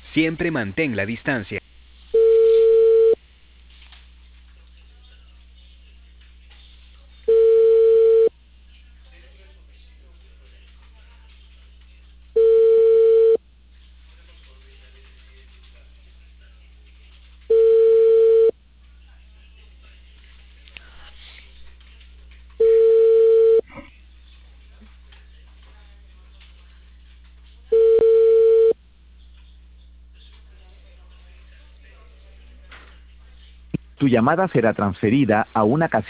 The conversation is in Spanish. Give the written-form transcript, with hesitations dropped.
Siempre mantén la distancia. Tu llamada será transferida a una casilla.